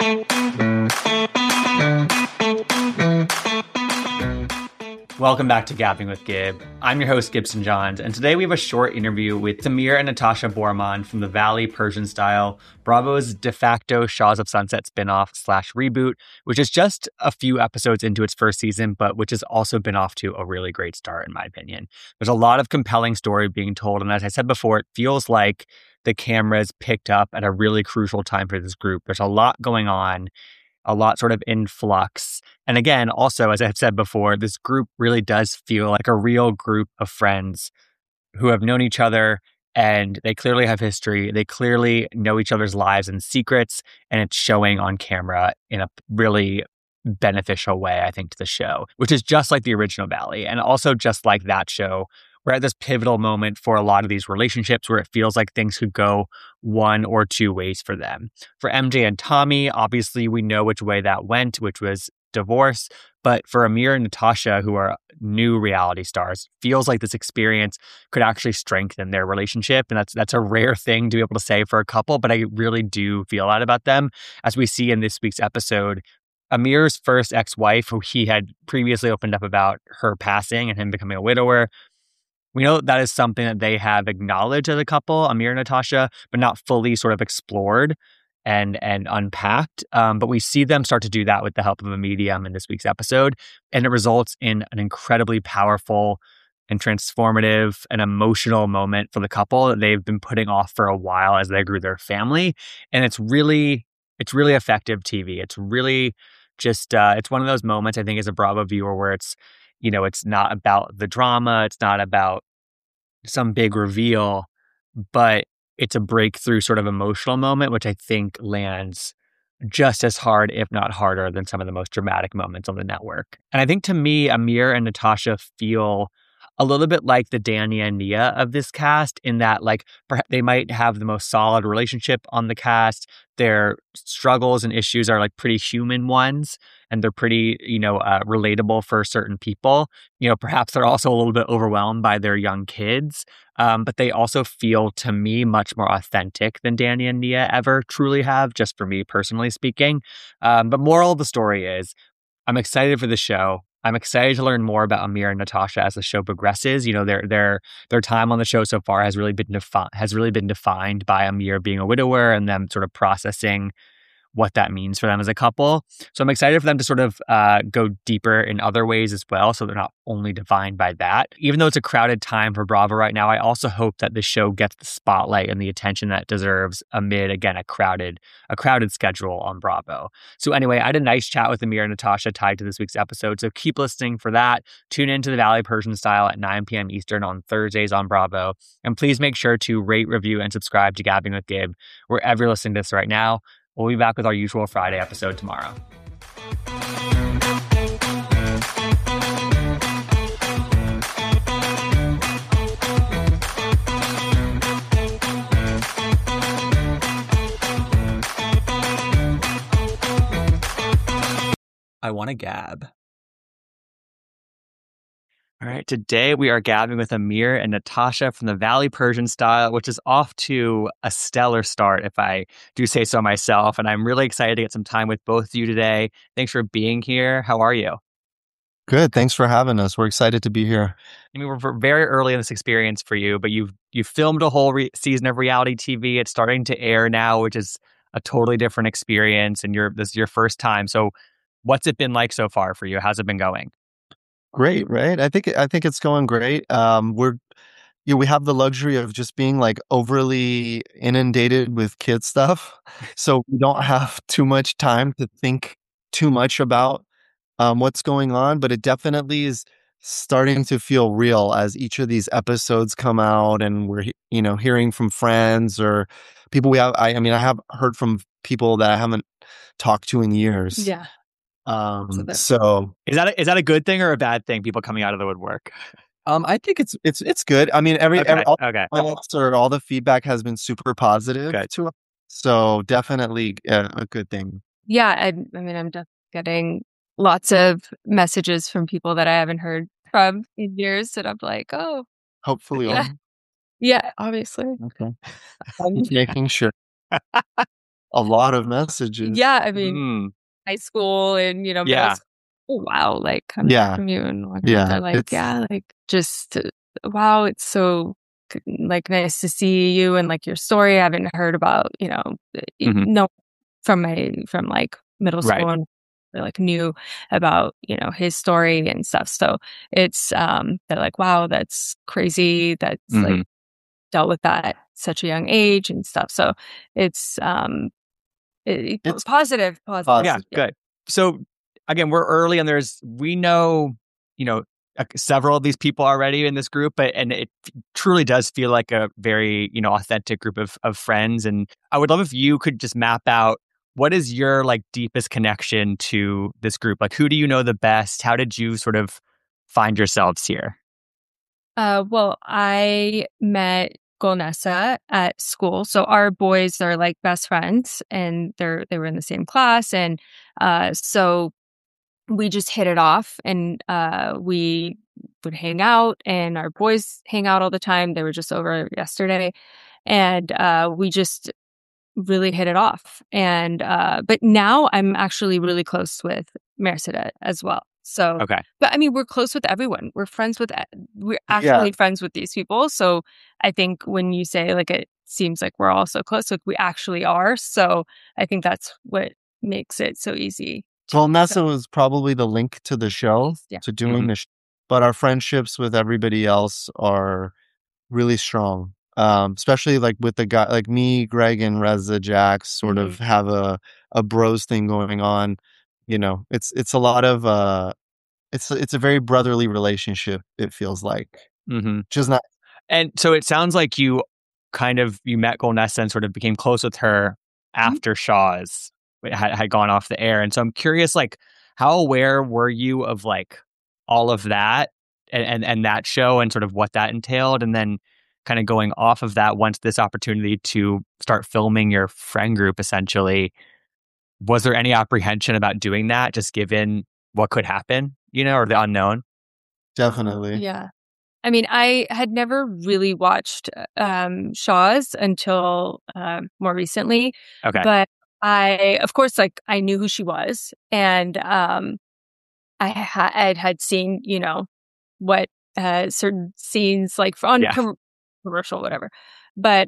Welcome back to Gabbing with Gib. I'm your host, Gibson Johns, and today we have a short interview with Amir and Natasha Boorman from The Valley Persian Style, Bravo's de facto Shahs of Sunset spinoff / reboot, which is just a few episodes into its first season, but which has also been off to a really great start, in my opinion. There's a lot of compelling story being told, and as I said before, it feels like the cameras picked up at a really crucial time for this group. There's a lot going on, a lot sort of in flux. And again, also, as I've said before, this group really does feel like a real group of friends who have known each other, and they clearly have history. They clearly know each other's lives and secrets, and it's showing on camera in a really beneficial way, I think, to the show, which is just like the original Valley. And also just like that show, we're at this pivotal moment for a lot of these relationships where it feels like things could go one or two ways for them. For MJ and Tommy, obviously we know which way that went, which was divorce. But for Amir and Natasha, who are new reality stars, feels like this experience could actually strengthen their relationship. And that's a rare thing to be able to say for a couple, but I really do feel that about them. As we see in this week's episode, Amir's first ex-wife, who he had previously opened up about her passing and him becoming a widower, we know that is something that they have acknowledged as a couple, Amir and Natasha, but not fully sort of explored and unpacked. But we see them start to do that with the help of a medium in this week's episode. And it results in an incredibly powerful and transformative and emotional moment for the couple that they've been putting off for a while as they grew their family. And it's really effective TV. It's really just, it's one of those moments, I think, as a Bravo viewer where it's not about the drama. It's not about some big reveal, but it's a breakthrough sort of emotional moment, which I think lands just as hard, if not harder, than some of the most dramatic moments on the network. And I think to me, Amir and Natasha feel a little bit like the Danny and Nia of this cast, in that perhaps they might have the most solid relationship on the cast. Their struggles and issues are pretty human ones, and they're pretty, relatable for certain people. Perhaps they're also a little bit overwhelmed by their young kids, but they also feel, to me, much more authentic than Danny and Nia ever truly have, just for me personally speaking. But moral of the story is, I'm excited for the show. I'm excited to learn more about Amir and Natasha as the show progresses. Their time on the show so far has really been defined by Amir being a widower and them sort of processing what that means for them as a couple. So I'm excited for them to sort of go deeper in other ways as well, so they're not only defined by that. Even though it's a crowded time for Bravo right now, I also hope that the show gets the spotlight and the attention that it deserves amid, again, a crowded schedule on Bravo. So anyway, I had a nice chat with Amir and Natasha tied to this week's episode, so keep listening for that. Tune into The Valley Persian Style at 9 p.m. Eastern on Thursdays on Bravo. And please make sure to rate, review, and subscribe to Gabbing with Gib wherever you're listening to this right now. We'll be back with our usual Friday episode tomorrow. I want to gab. All right, today we are gabbing with Amir and Natasha from The Valley Persian Style, which is off to a stellar start, if I do say so myself. And I'm really excited to get some time with both of you today. Thanks for being here. How are you? Good. Thanks for having us. We're excited to be here. I mean, we're very early in this experience for you, but you've filmed a whole season of reality TV. It's starting to air now, which is a totally different experience. And this is your first time. So what's it been like so far for you? How's it been going? Great, right? I think it's going great. We have the luxury of just being overly inundated with kid stuff, so we don't have too much time to think too much about what's going on. But it definitely is starting to feel real as each of these episodes come out, and we're hearing from friends or people we have. I have heard from people that I haven't talked to in years. Yeah. So is that a good thing or a bad thing? People coming out of the woodwork. I think it's good. I mean, all the feedback has been super positive to us. So definitely a good thing. Yeah, I'm just getting lots of messages from people that I haven't heard from in years that I'm like, oh, hopefully, yeah, obviously. Okay, I'm just making sure. a lot of messages. Yeah, I mean, high school and, middle Yeah. school. Oh, wow, like, coming Yeah. from you and whatnot. Yeah, They're like, it's yeah, like, just, wow, it's so, like, nice to see you and, like, your story. I haven't heard about, Mhm. no, from like, middle Right. school and, like, knew about, his story and stuff. So it's, they're like, wow, that's crazy. That's, like, Mhm. dealt with that at such a young age and stuff. So it's, It's positive. Yeah, good. So again, we're early and we know, several of these people already in this group, and it truly does feel like a very, authentic group of friends. And I would love if you could just map out what is your like deepest connection to this group? Like, who do you know the best? How did you sort of find yourselves here? Well, I met Golnessa at school. So our boys are like best friends and they were in the same class. And so we just hit it off and we would hang out and our boys hang out all the time. They were just over yesterday. And we just really hit it off. And but now I'm actually really close with Mercedes as well. So, Okay. but I mean, we're close with everyone. We're Yeah. actually friends with these people. So I think when you say like it seems like we're all so close, like we actually are. So I think that's what makes it so easy. Golnessa was probably the link to the show, Yeah. to doing the but our friendships with everybody else are really strong. Especially like with the guy like me, Greg, and Reza Jax sort of have a bros thing going on. It's a lot of it's a very brotherly relationship, it feels like. Mm-hmm. Just not And so it sounds like you met Golnessa and sort of became close with her after Shaw's had gone off the air. And so I'm curious, like, how aware were you of like all of that and that show and sort of what that entailed? And then kind of going off of that, once this opportunity to start filming your friend group, essentially, was there any apprehension about doing that, just given what could happen, or the unknown? definitely. Yeah. I mean, I had never really watched Shaw's until more recently. Okay. But of course, like I knew who she was, and I had seen, what certain scenes like on commercial, whatever. But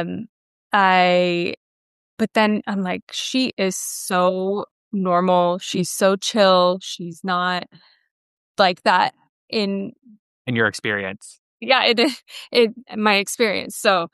but then I'm like, she is so normal. She's so chill. She's not like that in your experience. Yeah, it my experience. So,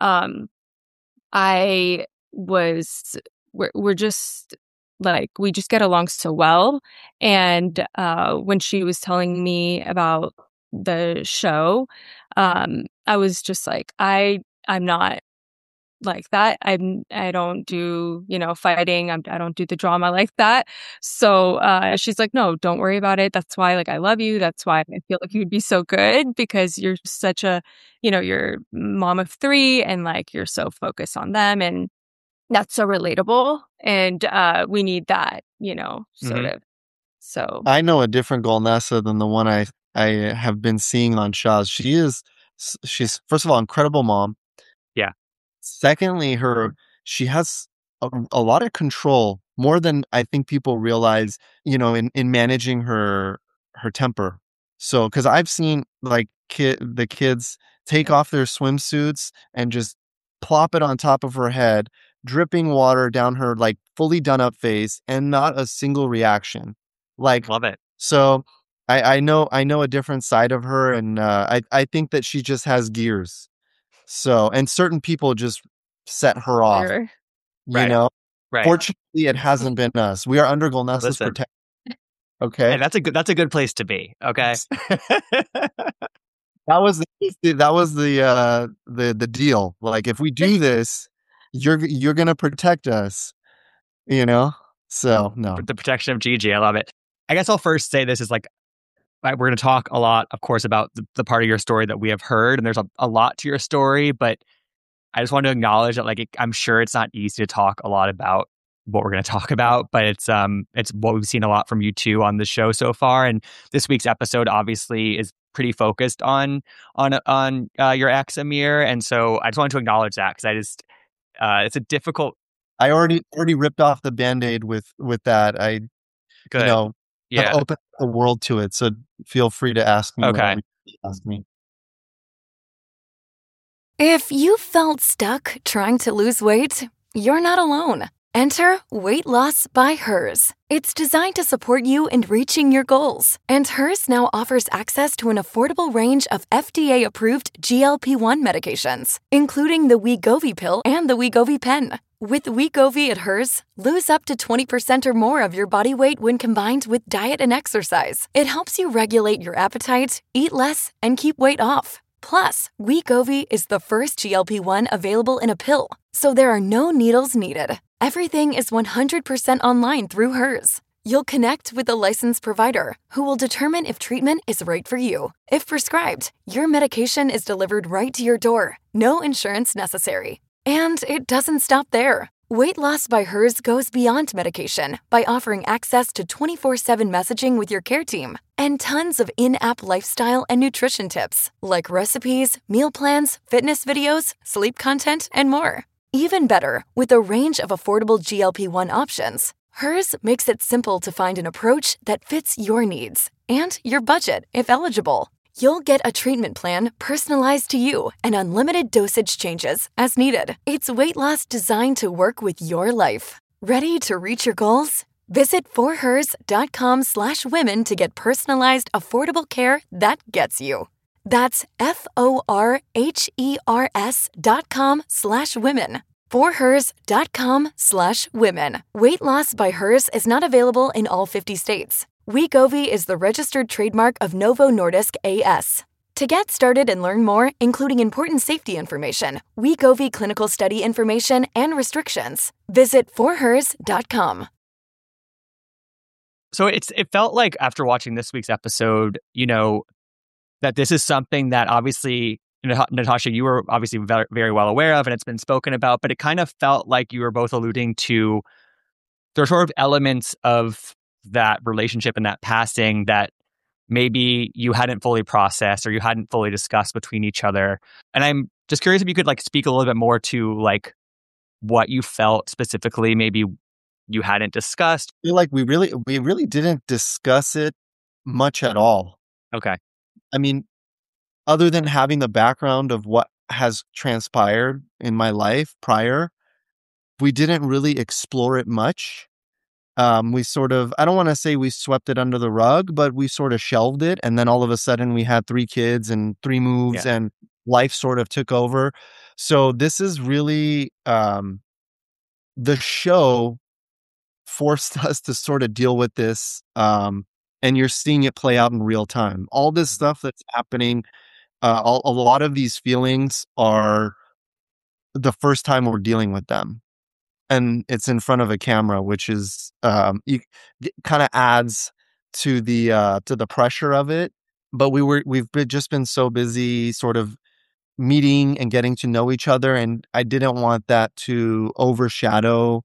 I was we're just like we just get along so well. And when she was telling me about the show, I was just like, I'm not like that. I don't do, fighting. I don't do the drama like that. So she's like, no, don't worry about it. That's why like I love you. That's why I feel like you'd be so good because you're such a, you're mom of 3 and like you're so focused on them and that's so relatable. And we need that, sort of. So I know a different Golnessa than the one I have been seeing on Shaw's. She's first of all incredible mom. Yeah. Secondly, she has a lot of control, more than I think people realize, in managing her temper. So, because I've seen like the kids take off their swimsuits and just plop it on top of her head, dripping water down her like fully done up face, and not a single reaction. Like, love it. So I know a different side of her, and I think that she just has gears. So, and certain people just set her off, Right. Fortunately, it hasn't been us. We are under Golnessa's protection. Okay. And that's a good place to be. Okay. That was the deal. Like, if we do this, you're going to protect us, So, no. The protection of Gigi. I love it. I guess I'll first say this is like, we're going to talk a lot, of course, about the part of your story that we have heard. And there's a lot to your story, but I just want to acknowledge that, like, I'm sure it's not easy to talk a lot about what we're going to talk about, but it's what we've seen a lot from you two on the show so far. And this week's episode obviously is pretty focused on your ex Amir, and so I just wanted to acknowledge that because it's a difficult I already ripped off the Band-Aid with that. I Good. have Yeah. opened the world to it. So feel free to ask me Okay. whatever you ask me. If you felt stuck trying to lose weight, you're not alone. Enter Weight Loss by Hers. It's designed to support you in reaching your goals. And Hers now offers access to an affordable range of FDA-approved GLP-1 medications, including the Wegovy pill and the Wegovy pen. With Wegovy at Hers, lose up to 20% or more of your body weight when combined with diet and exercise. It helps you regulate your appetite, eat less, and keep weight off. Plus, Wegovy is the first GLP-1 available in a pill, so there are no needles needed. Everything is 100% online through Hers. You'll connect with a licensed provider who will determine if treatment is right for you. If prescribed, your medication is delivered right to your door. No insurance necessary. And it doesn't stop there. Weight Loss by Hers goes beyond medication by offering access to 24/7 messaging with your care team and tons of in-app lifestyle and nutrition tips like recipes, meal plans, fitness videos, sleep content, and more. Even better, with a range of affordable GLP-1 options, Hers makes it simple to find an approach that fits your needs and your budget if eligible. You'll get a treatment plan personalized to you and unlimited dosage changes as needed. It's weight loss designed to work with your life. Ready to reach your goals? Visit forhers.com/women to get personalized, affordable care that gets you. That's forhers.com/women. forhers.com/women. Weight Loss by Hers is not available in all 50 states. Wegovy is the registered trademark of Novo Nordisk A.S. To get started and learn more, including important safety information, Wegovy clinical study information, and restrictions, visit forhers.com. So it felt like after watching this week's episode, that this is something that obviously, Natasha, you were obviously very, very well aware of, and it's been spoken about, but it kind of felt like you were both alluding to there sort of elements of that relationship and that passing that maybe you hadn't fully processed or you hadn't fully discussed between each other. And I'm just curious if you could speak a little bit more to what you felt specifically, maybe you hadn't discussed. I feel like we really didn't discuss it much at all. Okay. I mean, other than having the background of what has transpired in my life prior, we didn't really explore it much. We sort of, I don't want to say we swept it under the rug, but we sort of shelved it. And then all of a sudden we had 3 kids and 3 moves and life sort of took over. So this is really, the show forced us to sort of deal with this. And you're seeing it play out in real time. All this stuff that's happening, a lot of these feelings are the first time we're dealing with them. And it's in front of a camera, which is kind of adds to the pressure of it. But we've just been so busy, sort of meeting and getting to know each other, and I didn't want that to overshadow,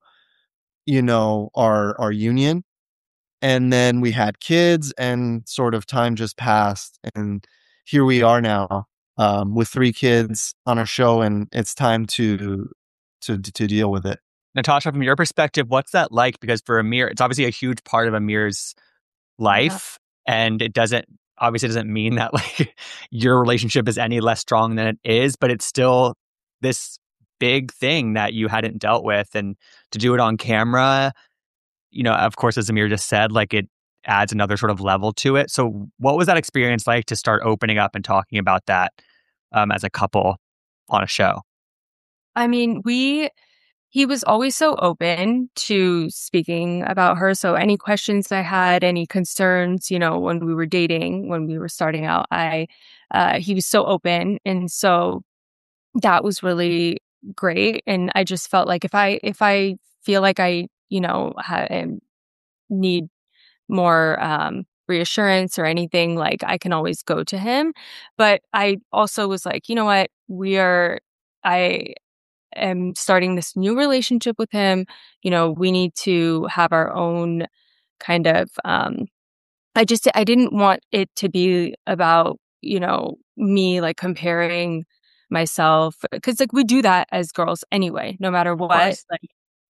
our union. And then we had kids, and sort of time just passed, and here we are now with 3 kids on a show, and it's time to deal with it. Natasha, from your perspective, what's that like? Because for Amir, it's obviously a huge part of Amir's life, and it doesn't mean that your relationship is any less strong than it is, but it's still this big thing that you hadn't dealt with, and to do it on camera, of course, as Amir just said, it adds another sort of level to it. So what was that experience like to start opening up and talking about that as a couple on a show? I mean, he was always so open to speaking about her. So any questions I had, any concerns, when we were dating, when we were starting out, he was so open. And so that was really great. And I just felt like if I feel like I, need more reassurance or anything, I can always go to him. But I also was like, you know what, I am starting this new relationship with him. We need to have our own kind of, I didn't want it to be about, me comparing myself, because we do that as girls anyway, no matter what.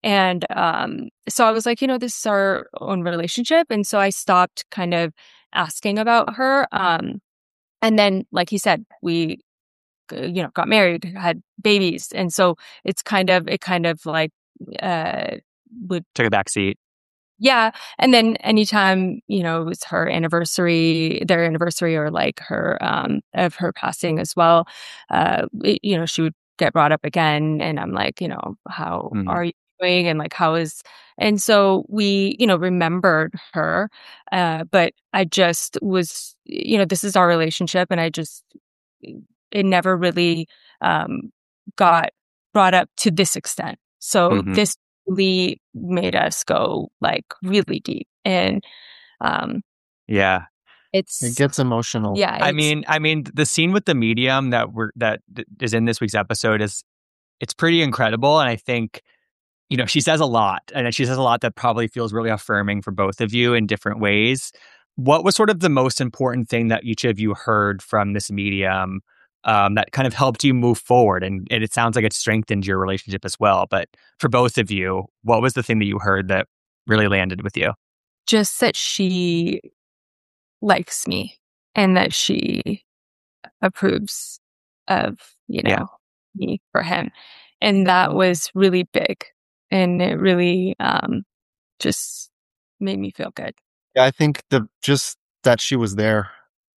And so I was like, this is our own relationship. And so I stopped kind of asking about her. And then, like he said, we, got married, had babies. And so it kind of like, would Took a back seat. yeah. And then anytime, it was their anniversary or like her, of her passing as well, she would get brought up again. And I'm like, how are you doing? And like, and so we, remembered her. But I just was, this is our relationship. And it never really, got brought up to this extent. So this really made us go like really deep, and yeah, it gets emotional. Yeah, I mean, the scene with the medium that is in this week's episode it's pretty incredible, and I think she says a lot, and she says a lot that probably feels really affirming for both of you in different ways. What was sort of the most important thing that each of you heard from this medium? That kind of helped you move forward, and it sounds like it strengthened your relationship as well. But for both of you, what was the thing that you heard that really landed with you? Just that she likes me and that she approves of, me for him. And that was really big. And it really just made me feel good. Yeah, I think just that she was there,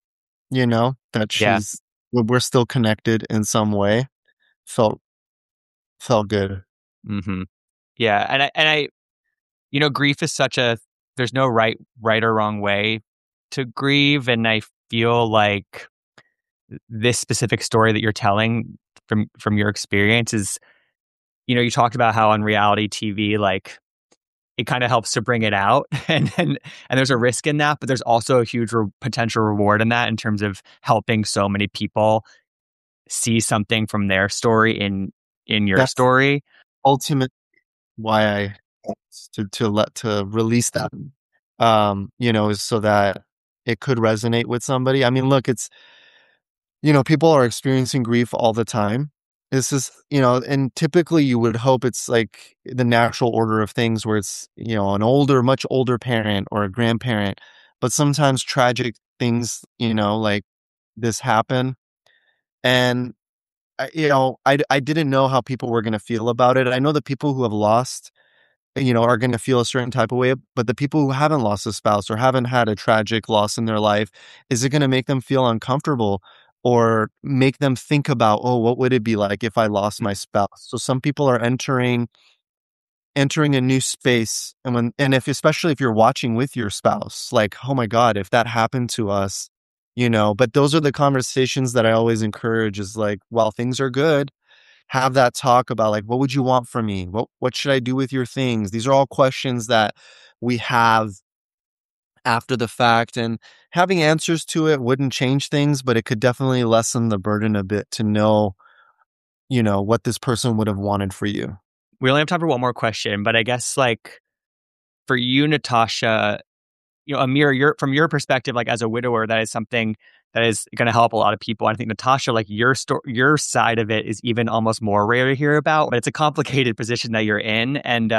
that we're still connected in some way, felt good. Mm-hmm. Yeah, and I grief is there's no right or wrong way to grieve, and I feel like this specific story that you're telling from your experience is, you talked about how on reality TV, like it kind of helps to bring it out, and there's a risk in that, but there's also a huge potential reward in that in terms of helping so many people see something from their story in your story. Ultimate why I to release that, is so that it could resonate with somebody. I mean, look, it's people are experiencing grief all the time. This is, and typically you would hope it's like the natural order of things where it's, an much older parent or a grandparent, but sometimes tragic things, like this happen. And, I didn't know how people were going to feel about it. I know the people who have lost, are going to feel a certain type of way, but the people who haven't lost a spouse or haven't had a tragic loss in their life, is it going to make them feel uncomfortable? Or make them think about, what would it be like if I lost my spouse? So some people are entering a new space, and especially if you're watching with your spouse, like, oh my God, if that happened to us, But those are the conversations that I always encourage. Is like, while things are good, have that talk about like, what would you want from me? What should I do with your things? These are all questions that we have after the fact, and having answers to it wouldn't change things, but it could definitely lessen the burden a bit to know, what this person would have wanted for you. We only have time for one more question, but I guess like for you, Natasha, Amir, from your perspective, like as a widower, that is something that is going to help a lot of people. I think Natasha, like your side of it is even almost more rare to hear about, but it's a complicated position that you're in, and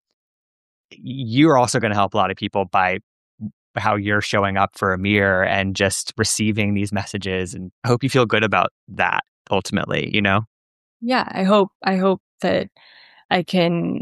you're also going to help a lot of people by how you're showing up for Amir and just receiving these messages. And I hope you feel good about that ultimately, Yeah, I hope that I can,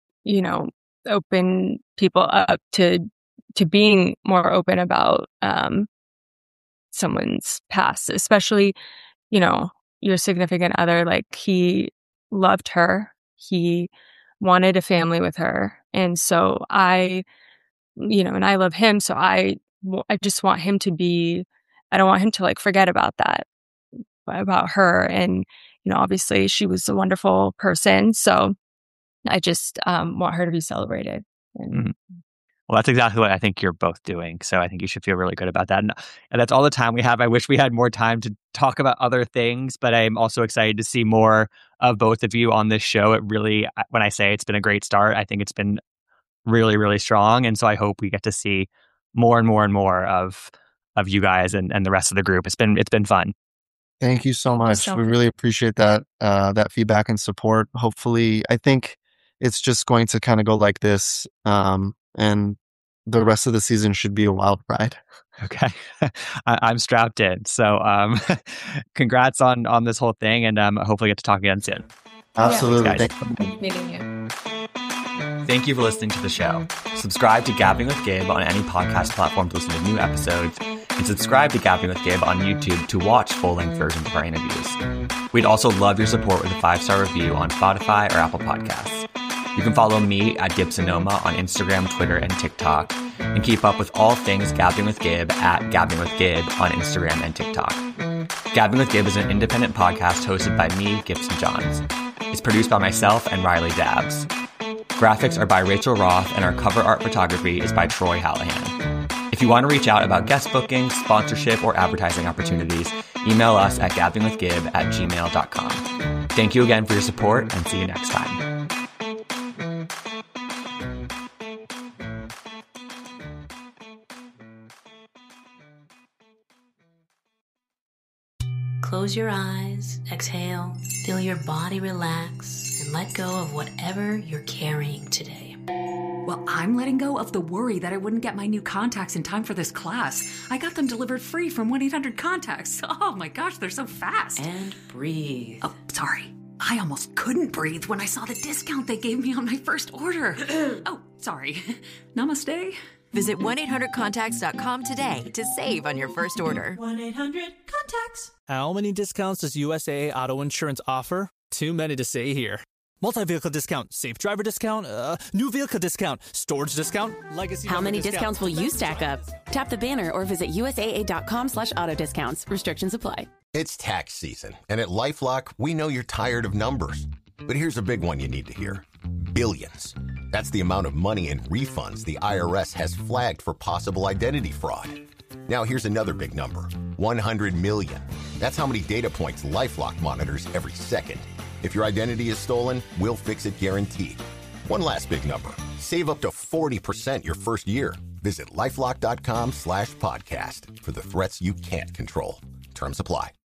open people up to being more open about someone's past, especially, your significant other. Like, he loved her. He wanted a family with her. And so and I love him. So I just want him to I don't want him to like forget about that, about her. And, obviously she was a wonderful person. So I just want her to be celebrated. And Well, that's exactly what I think you're both doing. So I think you should feel really good about that. And that's all the time we have. I wish we had more time to talk about other things, but I'm also excited to see more of both of you on this show. It really, when I say it's been a great start, I think it's been really, really strong. And so I hope we get to see more and more and more of you guys and the rest of the group. It's been fun. Thank you so much. We really appreciate that feedback and support. Hopefully, I think it's just going to kind of go like this. And the rest of the season should be a wild ride. Okay. I'm strapped in. So congrats on this whole thing, and hopefully get to talk again soon. Absolutely. Yeah, thanks. Meeting you. Thank you for listening to the show. Subscribe to Gabbing with Gabe on any podcast platform to listen to new episodes, and subscribe to Gabbing with Gabe on YouTube to watch full-length versions of our interviews. We'd also love your support with a 5-star review on Spotify or Apple Podcasts. You can follow me at Gibsonoma on Instagram, Twitter, and TikTok, and keep up with all things Gabbing with Gabe at Gabbing with Gabe on Instagram and TikTok. Gabbing with Gabe is an independent podcast hosted by me, Gibson Johns. It's produced by myself and Riley Dabbs. Graphics are by Rachel Roth, and our cover art photography is by Troy Hallahan. If you want to reach out about guest bookings, sponsorship, or advertising opportunities, email us at gabbingwithgabe@gmail.com. Thank you again for your support, and see you next time. Close your eyes, exhale, feel your body relax, and let go of whatever you're carrying today. Well, I'm letting go of the worry that I wouldn't get my new contacts in time for this class. I got them delivered free from 1-800-CONTACTS. Oh my gosh, they're so fast. And breathe. Oh, sorry. I almost couldn't breathe when I saw the discount they gave me on my first order. Oh, sorry. Namaste. Visit 1-800-CONTACTS.com today to save on your first order. 1-800-CONTACTS. How many discounts does USAA Auto Insurance offer? Too many to say here. Multi-vehicle discount, safe driver discount, new vehicle discount, storage discount, legacy. How many discount. discounts will you stack up? Tap the banner or visit USAA.com/auto discounts. Restrictions apply. It's tax season, and at LifeLock, we know you're tired of numbers. But here's a big one you need to hear. Billions. That's the amount of money in refunds the IRS has flagged for possible identity fraud. Now here's another big number. 100 million. That's how many data points LifeLock monitors every second. If your identity is stolen, we'll fix it guaranteed. One last big number. Save up to 40% your first year. Visit LifeLock.com/podcast for the threats you can't control. Terms apply.